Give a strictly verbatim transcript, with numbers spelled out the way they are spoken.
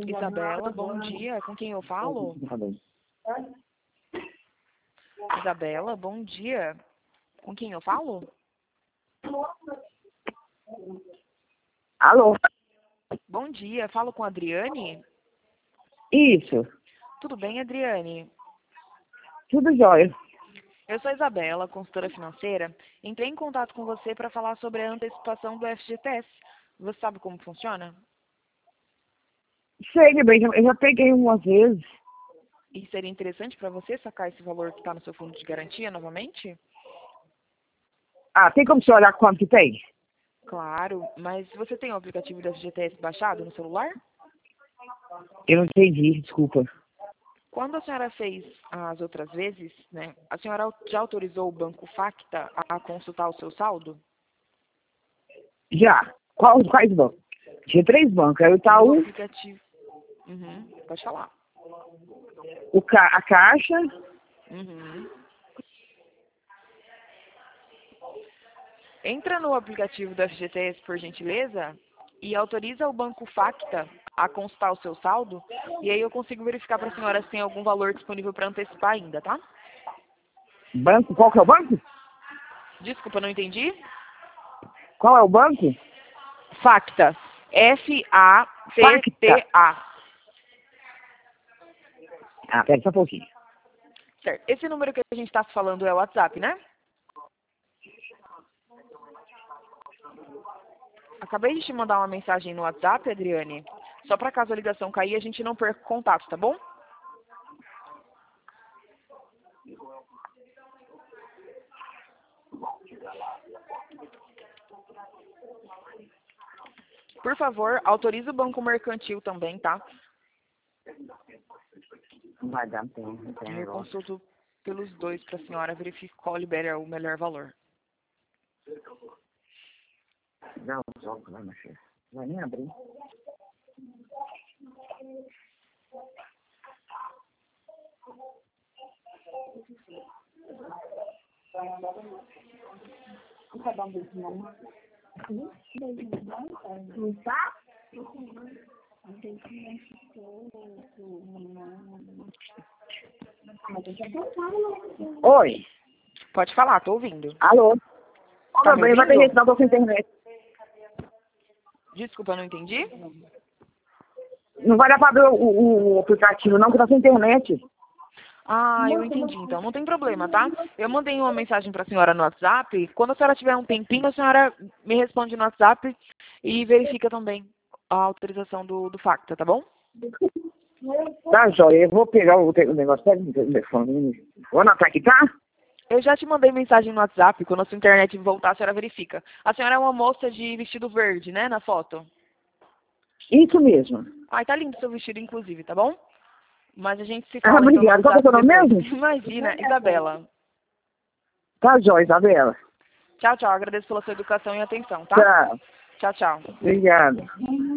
Isabela, bom dia. Com quem eu falo? Isabela, bom dia. Com quem eu falo? Alô? Bom dia, falo com a Adriane? Isso, Tudo bem, Adriane? tudo jóia. Eu sou a Isabela, consultora financeira. Entrei em contato com você para falar sobre a antecipação do F G T S. Você sabe como funciona? Sei, meu bem, eu já peguei umas vezes. E seria interessante para você sacar esse valor que está no seu fundo de garantia novamente? Ah, tem como você olhar quanto que tem? Claro, mas você tem o aplicativo do F G T S baixado no celular? Eu não entendi, desculpa. Quando a senhora fez as outras vezes, né, a senhora já autorizou o Banco Facta a consultar o seu saldo? Já. Qual, quais bancos? Tinha três bancos. Aí o No Itaú, aplicativo. Uhum, pode falar. o Ca... a Caixa, Uhum. Entra no aplicativo do F G T S, por gentileza, e autoriza o Banco Facta a consultar o seu saldo, e aí eu consigo verificar para a senhora se tem algum valor disponível para antecipar ainda, tá? banco, qual que é o banco? Desculpa, não entendi? Qual é o banco? Facta. F A T T A. Ah, pera só um pouquinho. Certo. Esse número que a gente está falando é o WhatsApp, né? Acabei de te mandar uma mensagem no WhatsApp, Adriane. Só para caso a ligação cair, a gente não perca o contato, tá bom? Por favor, autorize o Banco Mercantil também, tá? Não vai dar, não tem, não tem Eu negócio. consulto pelos dois para a senhora verificar qual libera o melhor valor. Dá um soco, vai, meu filho. Vai nem abrir. Oi. Pode falar, tô ouvindo. Alô? Ô, Tá meu me bem, vai ter ouvindo? gente, não tô com internet. Desculpa, não entendi? Não vai dar pra abrir o, o, o aplicativo, não, que tá sem internet. Ah, eu entendi, então. Não tem problema, tá? Eu mandei uma mensagem para a senhora no WhatsApp. Quando a senhora tiver um tempinho, a senhora me responde no WhatsApp e verifica também a autorização do, do Facta, tá bom? Tá, joia. Eu vou pegar o, te- o negócio. Pega o telefone. Vou anotar aqui, tá? Eu já te mandei mensagem no WhatsApp. Quando a sua internet voltar, a senhora verifica. A senhora é uma moça de vestido verde, né, na foto? Isso mesmo. Ai, tá lindo seu vestido, inclusive, tá bom? Mas a gente se Ah, fala então no obrigado. Qual que é o WhatsApp seu nome depois. mesmo? Imagina, Isabela. Tá, joia, Isabela. Tchau, tchau. Agradeço pela sua educação e atenção, tá? Tchau. Tchau, tchau. Obrigado.